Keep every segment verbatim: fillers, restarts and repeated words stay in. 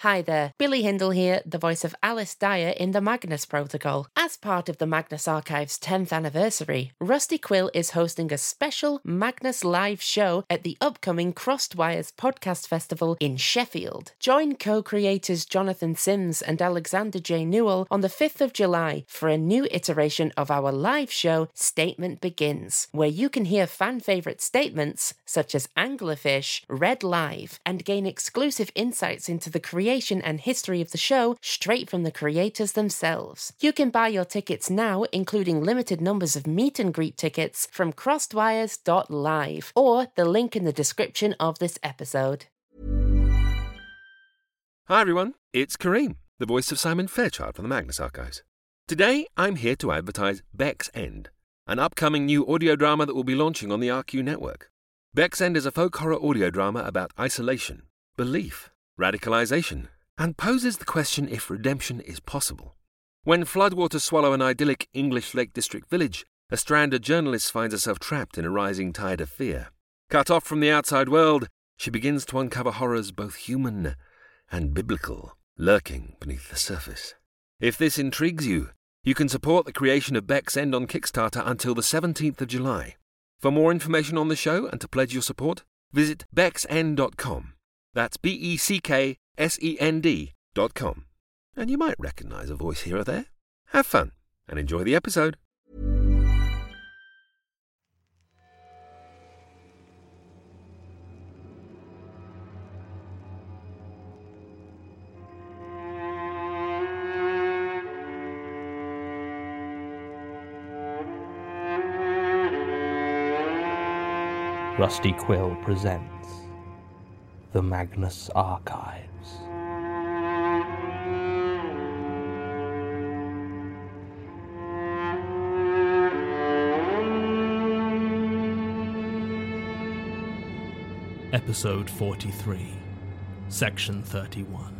Hi there, Billy Hindle here, the voice of Alice Dyer in the Magnus Protocol. As part of the Magnus Archive's tenth anniversary, Rusty Quill is hosting a special Magnus live show at the upcoming Crossed Wires Podcast Festival in Sheffield. Join co-creators Jonathan Sims and Alexander J. Newell on the fifth of July for a new iteration of our live show, Statement Begins, where you can hear fan-favourite statements such as Anglerfish read live and gain exclusive insights into the creation and history of the show straight from the creators themselves. You can buy your tickets now, including limited numbers of meet and greet tickets, from crossedwires dot live or the link in the description of this episode. Hi everyone, it's Kareem, the voice of Simon Fairchild from the Magnus Archives. Today I'm here to advertise Beck's End, an upcoming new audio drama that will be launching on the R Q network. Beck's End is a folk horror audio drama about isolation, belief, radicalization, and poses the question if redemption is possible. When floodwaters swallow an idyllic English Lake District village, a stranded journalist finds herself trapped in a rising tide of fear. Cut off from the outside world, she begins to uncover horrors both human and biblical, lurking beneath the surface. If this intrigues you, you can support the creation of Beck's End on Kickstarter until the seventeenth of July. For more information on the show and to pledge your support, visit becks end dot com. That's B E C K S E N D dot com. And you might recognise a voice here or there. Have fun and enjoy the episode. Rusty Quill presents The Magnus Archives. Episode forty-three, Section thirty-one.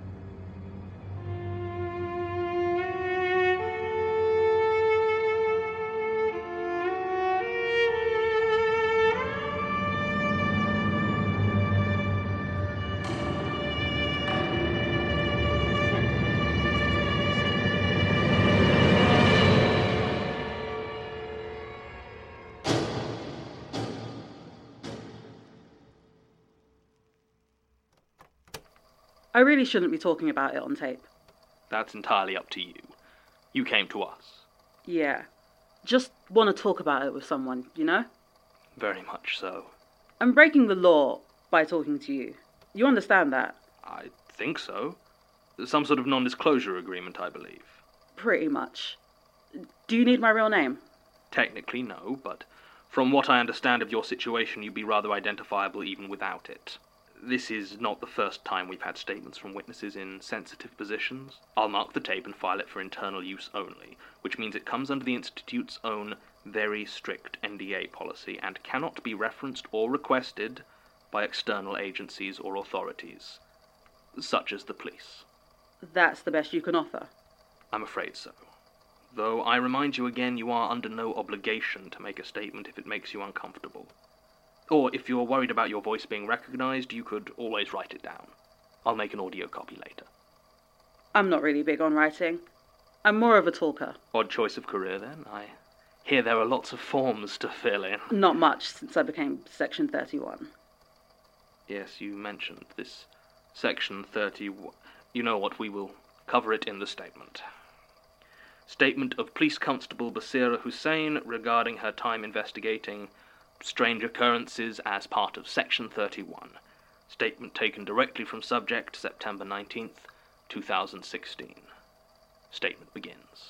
I really shouldn't be talking about it on tape. That's entirely up to you. You came to us. Yeah. Just want to talk about it with someone, you know? Very much so. I'm breaking the law by talking to you. You understand that? I think so. Some sort of non-disclosure agreement, I believe. Pretty much. Do you need my real name? Technically, no, but from what I understand of your situation, you'd be rather identifiable even without it. This is not the first time we've had statements from witnesses in sensitive positions. I'll mark the tape and file it for internal use only, which means it comes under the Institute's own very strict N D A policy and cannot be referenced or requested by external agencies or authorities, such as the police. That's the best you can offer? I'm afraid so. Though I remind you again, you are under no obligation to make a statement if it makes you uncomfortable. Or if you're worried about your voice being recognised, you could always write it down. I'll make an audio copy later. I'm not really big on writing. I'm more of a talker. Odd choice of career, then. I hear there are lots of forms to fill in. Not much since I became Section thirty-one. Yes, you mentioned this Section thirty-one. You know what, we will cover it in the statement. Statement of Police Constable Basira Hussain regarding her time investigating strange occurrences as part of Section thirty-one. Statement taken directly from subject, September nineteenth, two thousand sixteen. Statement begins.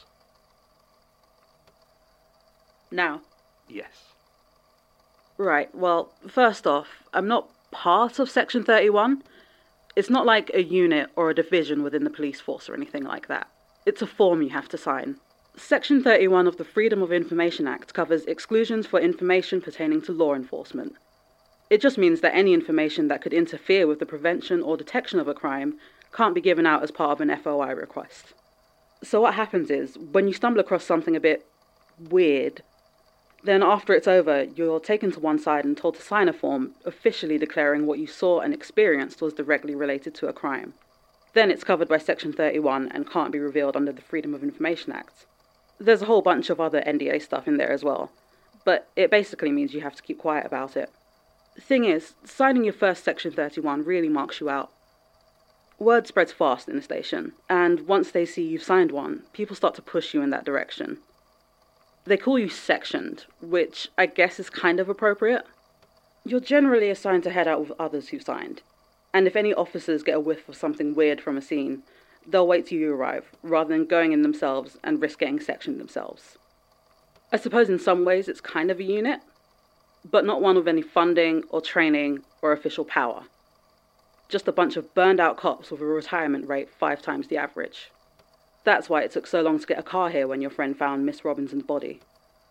Now? Yes. Right, well, first off, I'm not part of Section thirty-one. It's not like a unit or a division within the police force or anything like that. It's a form you have to sign. Section thirty-one of the Freedom of Information Act covers exclusions for information pertaining to law enforcement. It just means that any information that could interfere with the prevention or detection of a crime can't be given out as part of an F O I request. So what happens is, when you stumble across something a bit weird, then after it's over, you're taken to one side and told to sign a form officially declaring what you saw and experienced was directly related to a crime. Then it's covered by Section thirty-one and can't be revealed under the Freedom of Information Act. There's a whole bunch of other N D A stuff in there as well, but it basically means you have to keep quiet about it. The thing is, signing your first Section thirty-one really marks you out. Word spreads fast in the station, and once they see you've signed one, people start to push you in that direction. They call you sectioned, which I guess is kind of appropriate. You're generally assigned to head out with others who signed, and if any officers get a whiff of something weird from a scene, they'll wait till you arrive, rather than going in themselves and risk getting sectioned themselves. I suppose in some ways it's kind of a unit, but not one with any funding or training or official power. Just a bunch of burned out cops with a retirement rate five times the average. That's why it took so long to get a car here when your friend found Miss Robinson's body.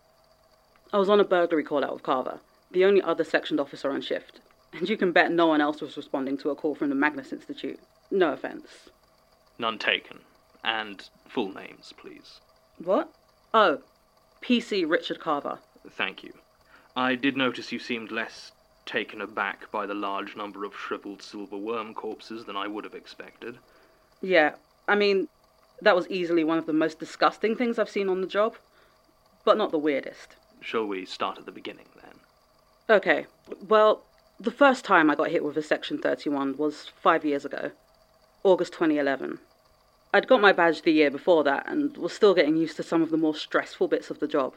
I was on a burglary call out with Carver, the only other sectioned officer on shift, and you can bet no one else was responding to a call from the Magnus Institute. No offence. None taken. And full names, please. What? Oh, P C Richard Carver. Thank you. I did notice you seemed less taken aback by the large number of shriveled silver worm corpses than I would have expected. Yeah, I mean, that was easily one of the most disgusting things I've seen on the job, but not the weirdest. Shall we start at the beginning, then? Okay, well, the first time I got hit with a Section thirty-one was five years ago, August twenty eleven. I'd got my badge the year before that and was still getting used to some of the more stressful bits of the job.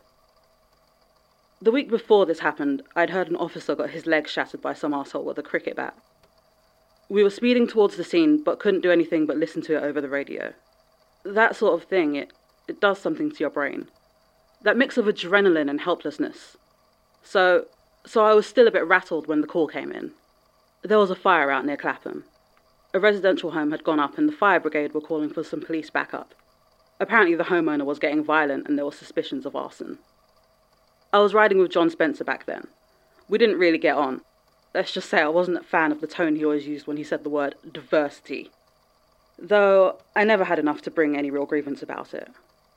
The week before this happened, I'd heard an officer got his leg shattered by some arsehole with a cricket bat. We were speeding towards the scene, but couldn't do anything but listen to it over the radio. That sort of thing, it, it does something to your brain. That mix of adrenaline and helplessness. So, so I was still a bit rattled when the call came in. There was a fire out near Clapham. A residential home had gone up and the fire brigade were calling for some police backup. Apparently the homeowner was getting violent and there were suspicions of arson. I was riding with John Spencer back then. We didn't really get on. Let's just say I wasn't a fan of the tone he always used when he said the word diversity. Though I never had enough to bring any real grievance about it.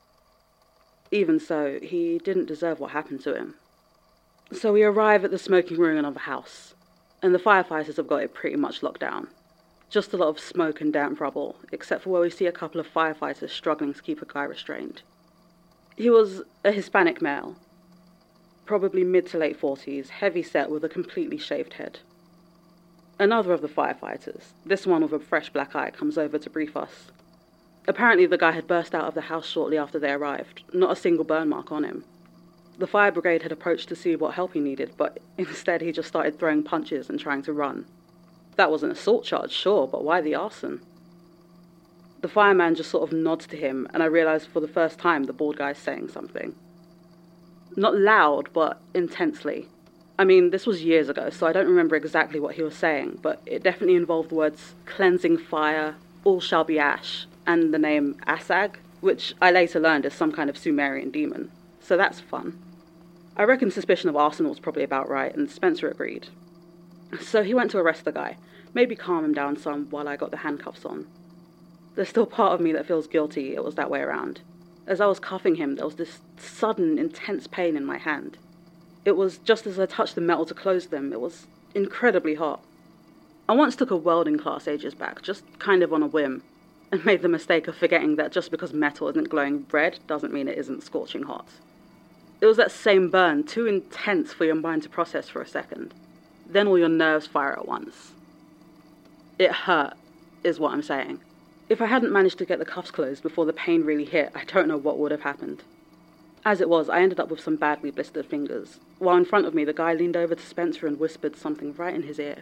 Even so, he didn't deserve what happened to him. So we arrive at the smoking ruin of a house, and the firefighters have got it pretty much locked down. Just a lot of smoke and damp rubble, except for where we see a couple of firefighters struggling to keep a guy restrained. He was a Hispanic male, probably mid to late forties, heavy set with a completely shaved head. Another of the firefighters, this one with a fresh black eye, comes over to brief us. Apparently the guy had burst out of the house shortly after they arrived, not a single burn mark on him. The fire brigade had approached to see what help he needed, but instead he just started throwing punches and trying to run. That was an assault charge, sure, but why the arson? The fireman just sort of nods to him, and I realised for the first time the bald guy's saying something. Not loud, but intensely. I mean, this was years ago, so I don't remember exactly what he was saying, but it definitely involved the words cleansing fire, all shall be ash, and the name Asag, which I later learned is some kind of Sumerian demon. So that's fun. I reckon suspicion of arson was probably about right, and Spencer agreed. So he went to arrest the guy, maybe calm him down some while I got the handcuffs on. There's still part of me that feels guilty it was that way around. As I was cuffing him, there was this sudden, intense pain in my hand. It was just as I touched the metal to close them, it was incredibly hot. I once took a welding class ages back, just kind of on a whim, and made the mistake of forgetting that just because metal isn't glowing red doesn't mean it isn't scorching hot. It was that same burn, too intense for your mind to process for a second. Then all your nerves fire at once. It hurt, is what I'm saying. If I hadn't managed to get the cuffs closed before the pain really hit, I don't know what would have happened. As it was, I ended up with some badly blistered fingers, while in front of me the guy leaned over to Spencer and whispered something right in his ear.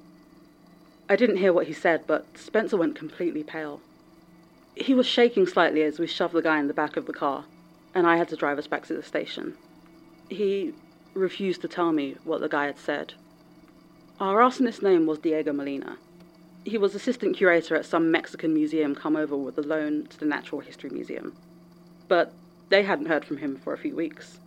I didn't hear what he said, but Spencer went completely pale. He was shaking slightly as we shoved the guy in the back of the car, and I had to drive us back to the station. He refused to tell me what the guy had said. Our arsonist's name was Diego Molina. He was assistant curator at some Mexican museum come over with a loan to the Natural History Museum. But they hadn't heard from him for a few weeks.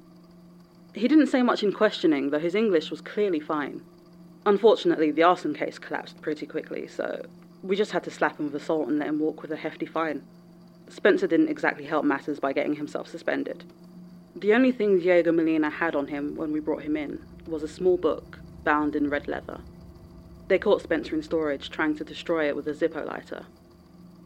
He didn't say much in questioning, though his English was clearly fine. Unfortunately, the arson case collapsed pretty quickly, so we just had to slap him with assault and let him walk with a hefty fine. Spencer didn't exactly help matters by getting himself suspended. The only thing Diego Molina had on him when we brought him in was a small book bound in red leather. They caught Spencer in storage, trying to destroy it with a Zippo lighter.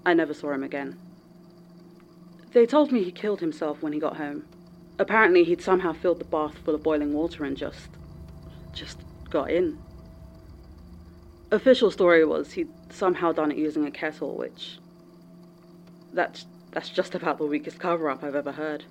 I never saw him again. They told me he killed himself when he got home. Apparently he'd somehow filled the bath full of boiling water and just... just got in. Official story was he'd somehow done it using a kettle, which... That's, that's just about the weakest cover-up I've ever heard.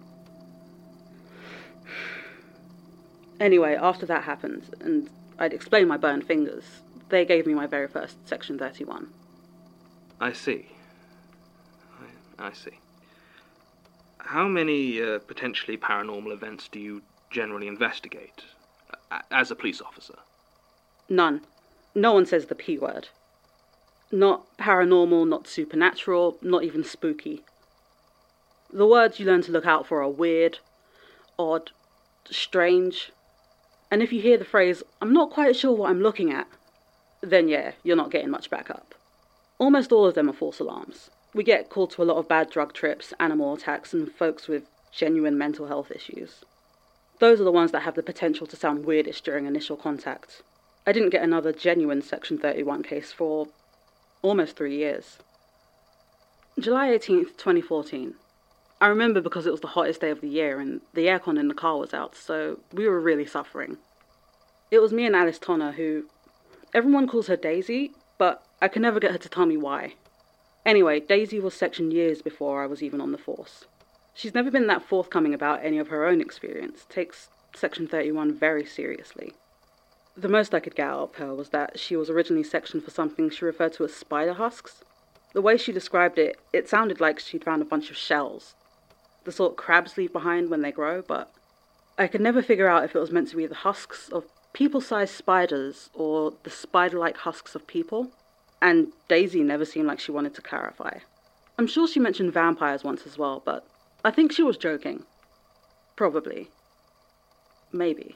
Anyway, after that happened, and I'd explained my burned fingers, they gave me my very first Section thirty-one. I see. I, I see. How many uh, potentially paranormal events do you generally investigate, uh, as a police officer? None. No one says the P word. Not paranormal, not supernatural, not even spooky. The words you learn to look out for are weird, odd, strange. And if you hear the phrase, "I'm not quite sure what I'm looking at," then yeah, you're not getting much backup. Almost all of them are false alarms. We get called to a lot of bad drug trips, animal attacks, and folks with genuine mental health issues. Those are the ones that have the potential to sound weirdish during initial contact. I didn't get another genuine Section thirty-one case for almost three years. July eighteenth, twenty fourteen. I remember because it was the hottest day of the year and the aircon in the car was out, so we were really suffering. It was me and Alice Tonner, who... everyone calls her Daisy, but I can never get her to tell me why. Anyway, Daisy was sectioned years before I was even on the force. She's never been that forthcoming about any of her own experience, takes Section thirty-one very seriously. The most I could get out of her was that she was originally sectioned for something she referred to as spider husks. The way she described it, it sounded like she'd found a bunch of shells. The sort crabs leave behind when they grow, but I could never figure out if it was meant to be the husks of people-sized spiders or the spider-like husks of people, and Daisy never seemed like she wanted to clarify. I'm sure she mentioned vampires once as well, but I think she was joking. Probably. Maybe.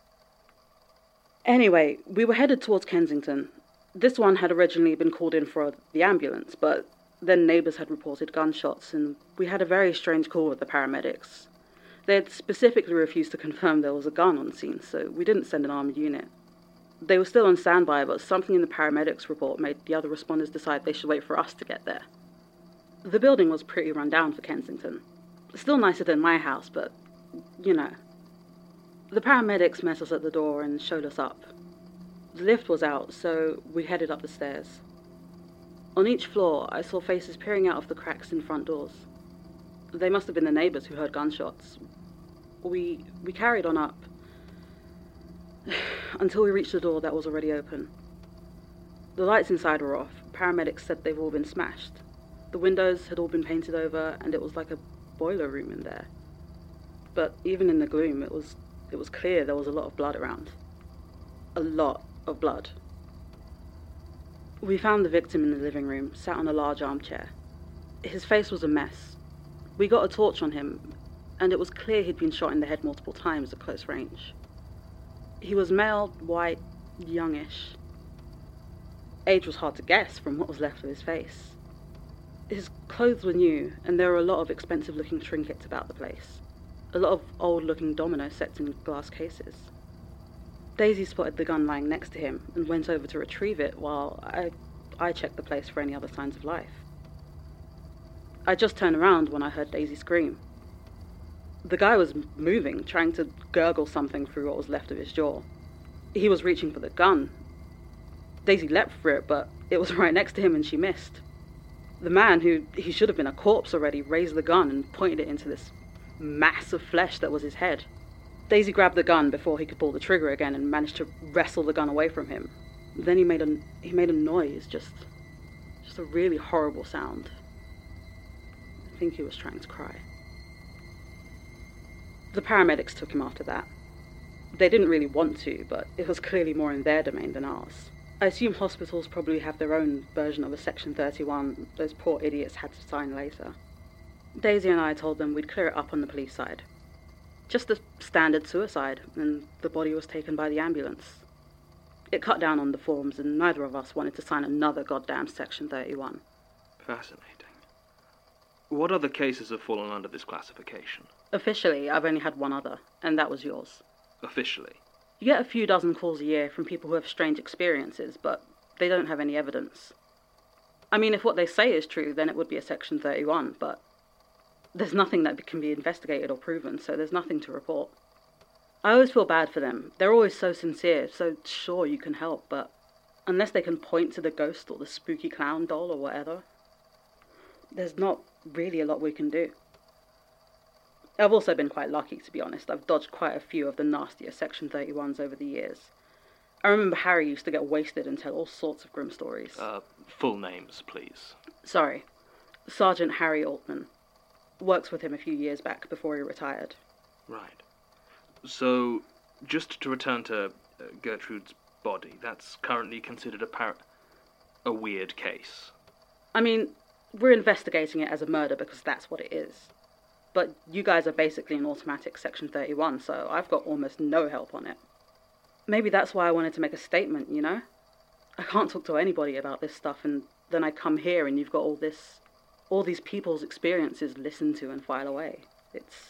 Anyway, we were headed towards Kensington. This one had originally been called in for the ambulance, but then neighbours had reported gunshots, and we had a very strange call with the paramedics. They had specifically refused to confirm there was a gun on scene, so we didn't send an armed unit. They were still on standby, but something in the paramedics report made the other responders decide they should wait for us to get there. The building was pretty run down for Kensington. Still nicer than my house, but, you know. The paramedics met us at the door and showed us up. The lift was out, so we headed up the stairs. On each floor, I saw faces peering out of the cracks in front doors. They must have been the neighbours who heard gunshots. We we carried on up until we reached the door that was already open. The lights inside were off. Paramedics said they've all been smashed. The windows had all been painted over, and it was like a boiler room in there. But even in the gloom, it was it was clear there was a lot of blood around. A lot of blood. We found the victim in the living room, sat on a large armchair. His face was a mess. We got a torch on him, and it was clear he'd been shot in the head multiple times at close range. He was male, white, youngish. Age was hard to guess from what was left of his face. His clothes were new, and there were a lot of expensive-looking trinkets about the place. A lot of old-looking dominoes set in glass cases. Daisy spotted the gun lying next to him and went over to retrieve it while I, I checked the place for any other signs of life. I just turned around when I heard Daisy scream. The guy was moving, trying to gurgle something through what was left of his jaw. He was reaching for the gun. Daisy leapt for it, but it was right next to him and she missed. The man, who he should have been a corpse already, raised the gun and pointed it into this mass of flesh that was his head. Daisy grabbed the gun before he could pull the trigger again and managed to wrestle the gun away from him. Then he made a, he made a noise, just, just a really horrible sound. I think he was trying to cry. The paramedics took him after that. They didn't really want to, but it was clearly more in their domain than ours. I assume hospitals probably have their own version of a Section thirty-one those poor idiots had to sign later. Daisy and I told them we'd clear it up on the police side. Just a standard suicide, and the body was taken by the ambulance. It cut down on the forms, and neither of us wanted to sign another goddamn Section thirty-one. Fascinating. What other cases have fallen under this classification? Officially, I've only had one other, and that was yours. Officially? You get a few dozen calls a year from people who have strange experiences, but they don't have any evidence. I mean, if what they say is true, then it would be a Section thirty-one, but there's nothing that can be investigated or proven, so there's nothing to report. I always feel bad for them. They're always so sincere, so sure you can help, but unless they can point to the ghost or the spooky clown doll or whatever, there's not really a lot we can do. I've also been quite lucky, to be honest. I've dodged quite a few of the nastier Section thirty-ones over the years. I remember Harry used to get wasted and tell all sorts of grim stories. Uh, full names, please. Sorry. Sergeant Harry Altman. Works with him a few years back before he retired. Right. So, just to return to uh, Gertrude's body, that's currently considered a par- a weird case. I mean, we're investigating it as a murder because that's what it is. But you guys are basically an automatic Section thirty-one, so I've got almost no help on it. Maybe that's why I wanted to make a statement, you know? I can't talk to anybody about this stuff, and then I come here and you've got all this, all these people's experiences listened to and file away. It's...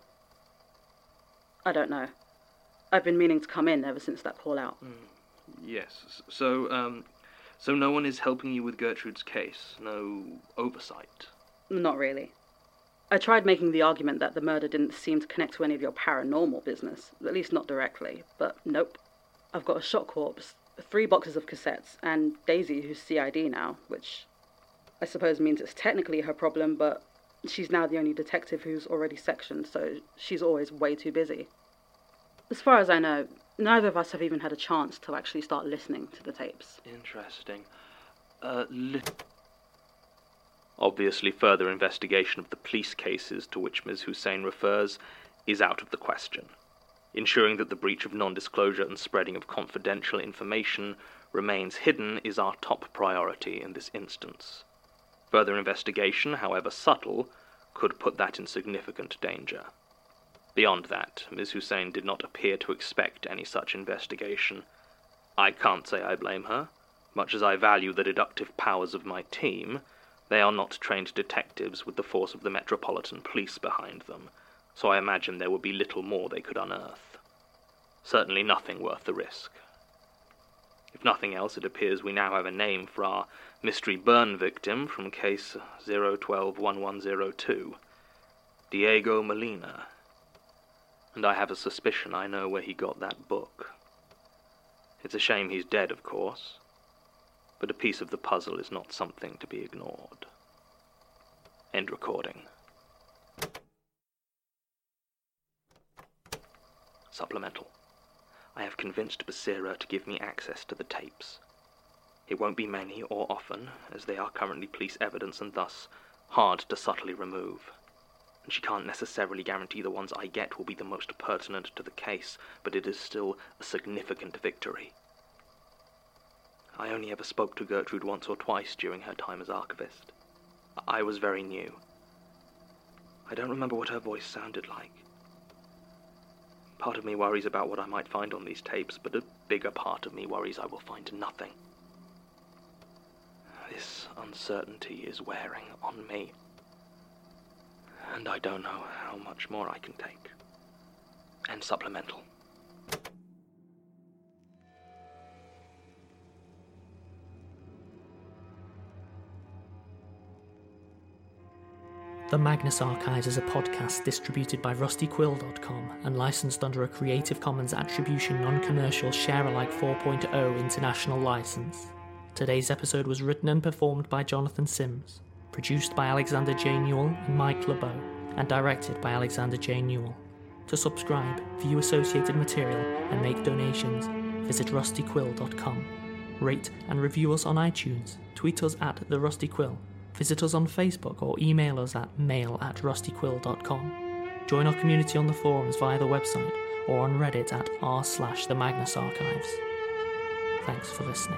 I don't know. I've been meaning to come in ever since that call out. Mm, yes. So, um, so no one is helping you with Gertrude's case? No oversight? Not really. I tried making the argument that the murder didn't seem to connect to any of your paranormal business, at least not directly, but nope. I've got a shot corpse, three boxes of cassettes, and Daisy, who's C I D now, which I suppose means it's technically her problem, but she's now the only detective who's already sectioned, so she's always way too busy. As far as I know, neither of us have even had a chance to actually start listening to the tapes. Interesting. Uh, li- Obviously, further investigation of the police cases to which Miz Hussein refers is out of the question. Ensuring that the breach of non-disclosure and spreading of confidential information remains hidden is our top priority in this instance. Further investigation, however subtle, could put that in significant danger. Beyond that, Miz Hussein did not appear to expect any such investigation. I can't say I blame her. Much as I value the deductive powers of my team, they are not trained detectives with the force of the Metropolitan Police behind them, so I imagine there would be little more they could unearth. Certainly nothing worth the risk. If nothing else, it appears we now have a name for our mystery burn victim from case zero one two one one zero two, Diego Molina. And I have a suspicion I know where he got that book. It's a shame he's dead, of course, but a piece of the puzzle is not something to be ignored. End recording. Supplemental. I have convinced Basira to give me access to the tapes. It won't be many or often, as they are currently police evidence and thus hard to subtly remove. And she can't necessarily guarantee the ones I get will be the most pertinent to the case, but it is still a significant victory. I only ever spoke to Gertrude once or twice during her time as archivist. I was very new. I don't remember what her voice sounded like. Part of me worries about what I might find on these tapes, but a bigger part of me worries I will find nothing. This uncertainty is wearing on me, and I don't know how much more I can take. End supplemental. The Magnus Archives is a podcast distributed by rusty quill dot com and licensed under a Creative Commons Attribution Non-Commercial Share-alike four point oh international license. Today's episode was written and performed by Jonathan Sims, produced by Alexander J. Newell and Mike LeBeau, and directed by Alexander J. Newell. To subscribe, view associated material, and make donations, visit rusty quill dot com. Rate and review us on iTunes, tweet us at The Rusty Quill, visit us on Facebook or email us at mail at rusty quill dot com. Join our community on the forums via the website or on Reddit at r slash the Magnus Archives. Thanks for listening.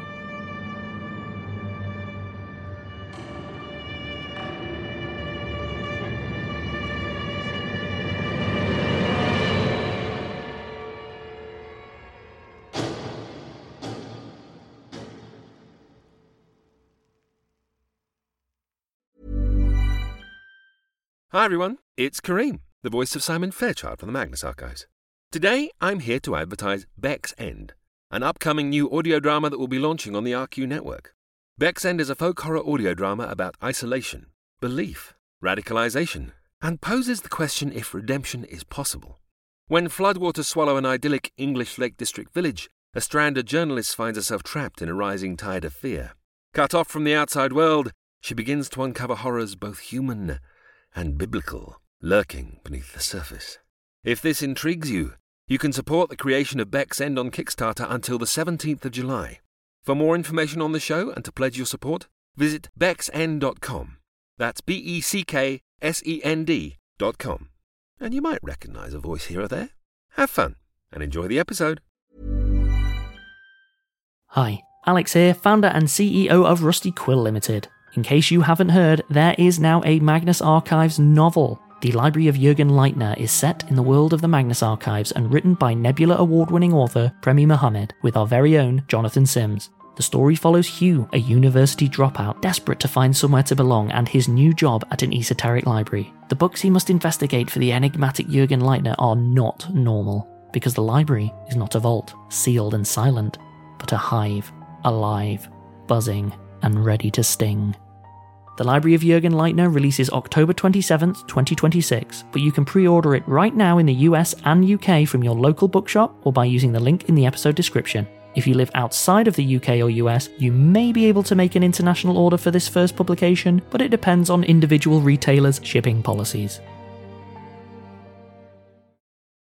Hi everyone, it's Kareem, the voice of Simon Fairchild from the Magnus Archives. Today I'm here to advertise Beck's End, an upcoming new audio drama that will be launching on the R Q network. Beck's End is a folk horror audio drama about isolation, belief, radicalization, and poses the question if redemption is possible. When floodwaters swallow an idyllic English Lake District village, a stranded journalist finds herself trapped in a rising tide of fear. Cut off from the outside world, she begins to uncover horrors both human and biblical, lurking beneath the surface. If this intrigues you, you can support the creation of Beck's End on Kickstarter until the seventeenth of July. For more information on the show and to pledge your support, visit becks end dot com. That's B E C K S E N D dot com. And you might recognise a voice here or there. Have fun and enjoy the episode. Hi, Alex here, founder and C E O of Rusty Quill Limited. In case you haven't heard, there is now a Magnus Archives novel. The Library of Jürgen Leitner is set in the world of the Magnus Archives and written by Nebula Award-winning author Premi Mohammed with our very own Jonathan Sims. The story follows Hugh, a university dropout, desperate to find somewhere to belong, and his new job at an esoteric library. The books he must investigate for the enigmatic Jürgen Leitner are not normal, because the library is not a vault, sealed and silent, but a hive, alive, buzzing, and ready to sting. The Library of Jürgen Leitner releases October twenty-seventh, twenty twenty-six, but you can pre-order it right now in the U S and U K from your local bookshop or by using the link in the episode description. If you live outside of the U K or U S, you may be able to make an international order for this first publication, but it depends on individual retailers' shipping policies.